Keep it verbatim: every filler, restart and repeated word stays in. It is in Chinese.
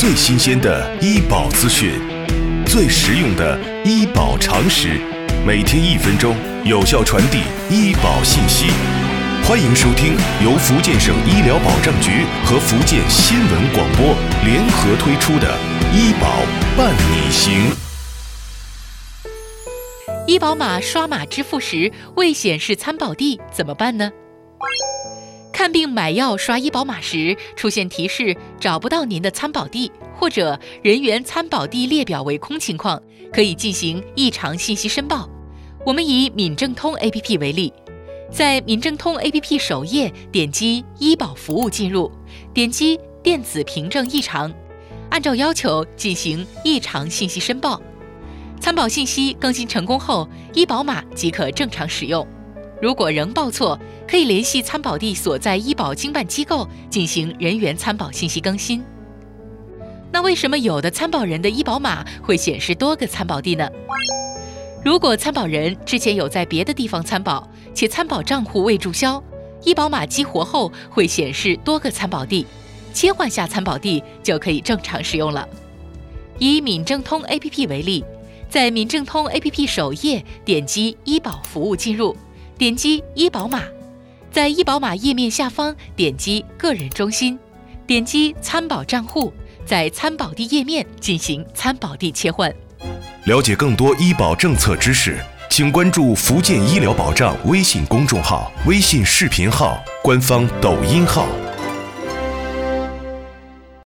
最新鲜的医保资讯，最实用的医保常识，每天一分钟，有效传递医保信息。欢迎收听由福建省医疗保障局和福建新闻广播联合推出的《医保伴你行》。 医保码刷码支付时未显示参保地怎么办呢？看病买药刷医保码时出现提示找不到您的参保地，或者人员参保地列表为空情况，可以进行异常信息申报。我们以闽政通 A P P 为例，在闽政通 A P P 首页点击医保服务进入，点击电子凭证异常，按照要求进行异常信息申报。参保信息更新成功后，医保码即可正常使用。如果仍报错，可以联系参保地所在医保经办机构进行人员参保信息更新。那为什么有的参保人的医保码会显示多个参保地呢？如果参保人之前有在别的地方参保，且参保账户未注销，医保码激活后会显示多个参保地，切换下参保地就可以正常使用了。以闽政通 A P P 为例，在闽政通 A P P 首页点击医保服务进入，点击医保码，在医保码页面下方点击个人中心，点击参保账户，在参保地页面进行参保地切换。 了解更多医保政策知识，请关注福建医疗保障微信公众号、微信视频号、官方抖音号。